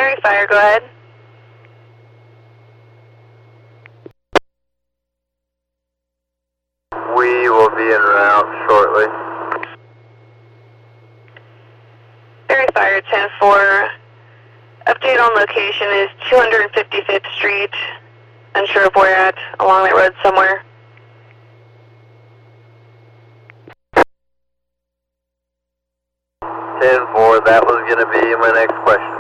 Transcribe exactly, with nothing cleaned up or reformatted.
Area Fire, go ahead. We will be en route shortly. Area Fire ten four. Update on location is two hundred fifty-fifth Street. Unsure of where at, along that road somewhere. ten four, that was going to be my next question.